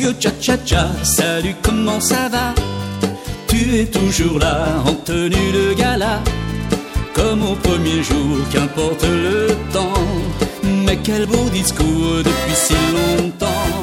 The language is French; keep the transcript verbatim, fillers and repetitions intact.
vieux cha-cha-cha, salut, comment ça va? Tu es toujours là, en tenue de gala, comme au premier jour, qu'importe le temps. Mais quel beau discours depuis si longtemps.